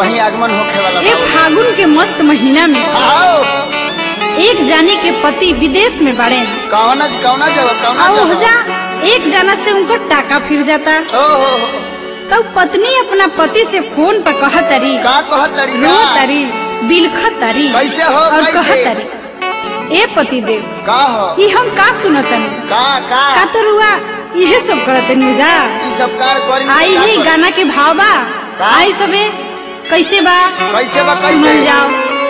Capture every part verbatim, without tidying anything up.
वही आगमन होखे वाला ए फागुन के मस्त महीना में आओ एक जानी के पति विदेश में बड़े कौना कौना जगह कौना जगह एक जना से उनको टाका फिर जाता। ओहो तब पत्नी अपना पति से फोन पर कह तरी का कह तरी रो तरी बिलख तरी कैसे हो और कैसे कह तरी ए पति देव का हो ये हम का सुनतन का का का तो रुआ यह सब करते नुजा ई सब कार करी आई ही गाना के भाव बा आई सबे कैसे बा कैसे बा कैसे सुन जाओ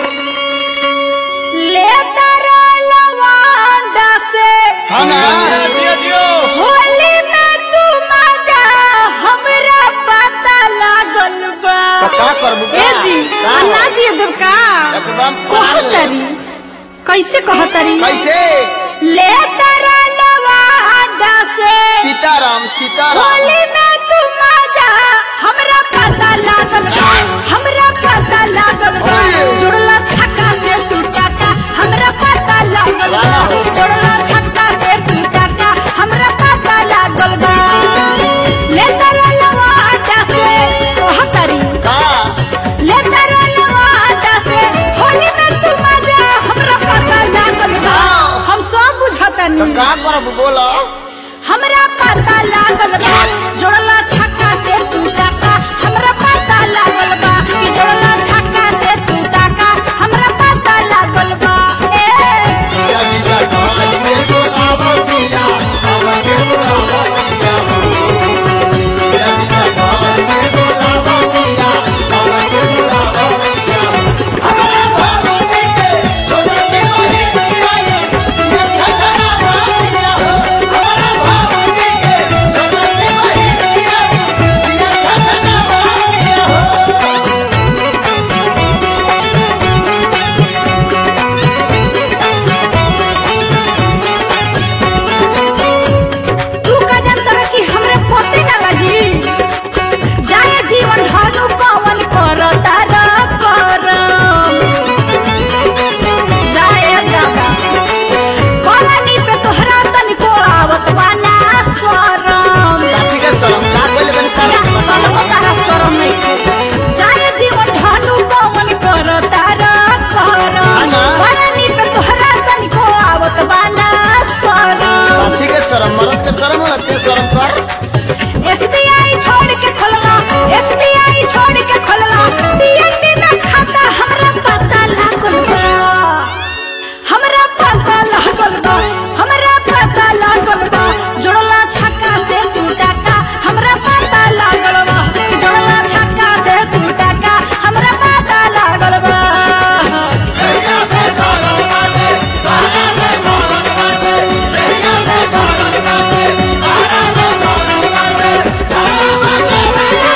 ले तारा लवांडा से हां ना दियो दियो होली में तू मजा हमरा पता लागल बा तो का करबू ए जी अन्ना जी इधर का एकदम कहतरी कैसे कहतरी कैसे ले तारा लवांडा से सीताराम सीताराम होली में तू मजा हमरा पता लागल बा हमरा पता लागल बा जुड़ला छक्का से तू टाका हमरा पता लागल बा जुड़ला छक्का से तू टाका हमरा पता लागल बा ले तारा लवांडा से कहतरी का ले तारा लवांडा से होली में तू मजा हमरा पता लागल बा हम सब बुझतनी तो का करबू बोलो हमरा पता लागल बा जोड़ला छक्का से तू टाका हमरा पता लागल बा कि जोड़ला छक्का से तू टाका हमरा पता लागल बा ए या जी जा कहल के बोलावो पिया आवाजे बोलावो पिया या जी जा कहल के बोलावो पिया आवाजे बोलावो पिया हमरा बाबू के सोना के मोहे पिया ये छछना पिया हमरा बाबू के सोना के मोहे पिया ये छछना तू का जानता है कि हमरे पोते ना लगी जाए जीवन ढालू पवन करता रा करम जाए दादा कहानी पे तोहरा तनिको आवत बाना स्वरम साथी के शरम का बोले बन कर तारा शरम नहीं जाए जीवन ढालू पवन करता रा करम कहानी पे तोहरा तनिको आवत बाना स्वरम साथी के शरम मरद के शरम होला ते शरम कर एसबीआई छोड़ के खोलला एसबीआई छोड़ के खोलला पीएनबी में खाता हमरा पता लागल बा हमरा पता लागल बा हमरा पता लागल बा जोड़ला छक्का से तू टाका हमरा पता लागल बा जोड़ला छक्का से तू टाका हमरा पता लागल बा भैया पे भागल बाटे बारा में भागल बाटे भैया पे भागल बाटे बारा में भागल बाटे बारा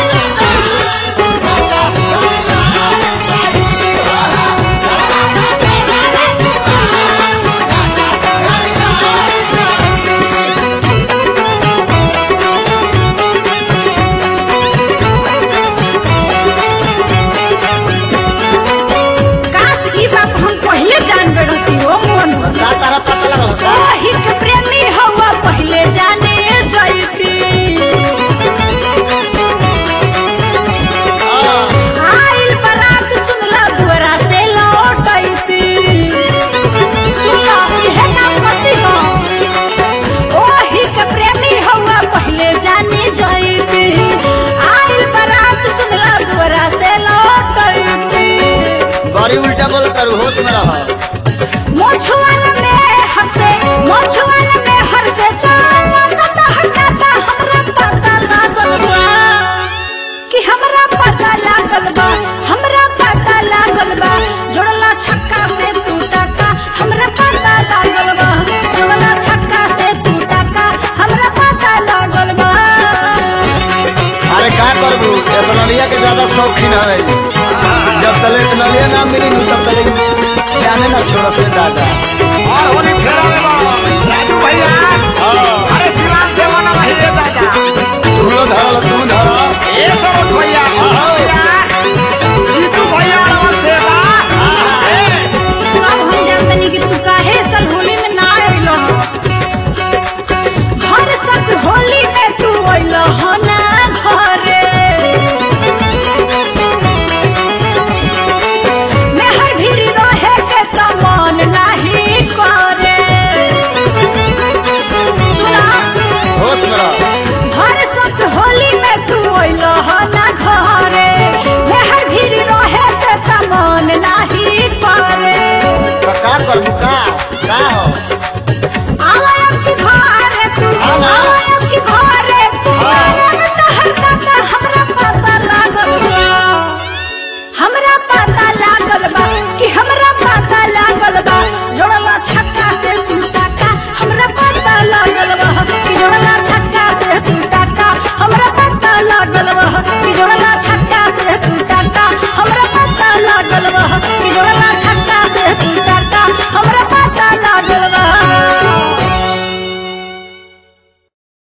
काश ई बात हम पहले जान रहती हो मोहन का तारा पता लगल का हित प्रेमी हवा पहले जाने जैती आइल बारात सुनला दुआरा से लौटैती सुनला इहे काम करती हो ओही के प्रेमी हवा पहले जाने जैती आइल बारात सुनला दुआरा से लौटैती बड़ी उल्टा बोल कर होश में रह मोछुआन में हंसे मोछुआन में हंसे चला त हटाता हमरा पता लागल बा कि हमरा पता लागल बा हमरा पता लागल बा जोड़ला छक्का से तू टाका हमरा पता लागल बा जोड़ला छक्का से तू टाका हमरा पता लागल बा अरे का करबू ए बनलिया के ज्यादा शौकीन है जब तले नलिया ना मिली नु तब तले जाने ना छोड़ से दादा और होली फेरा में राजू भैया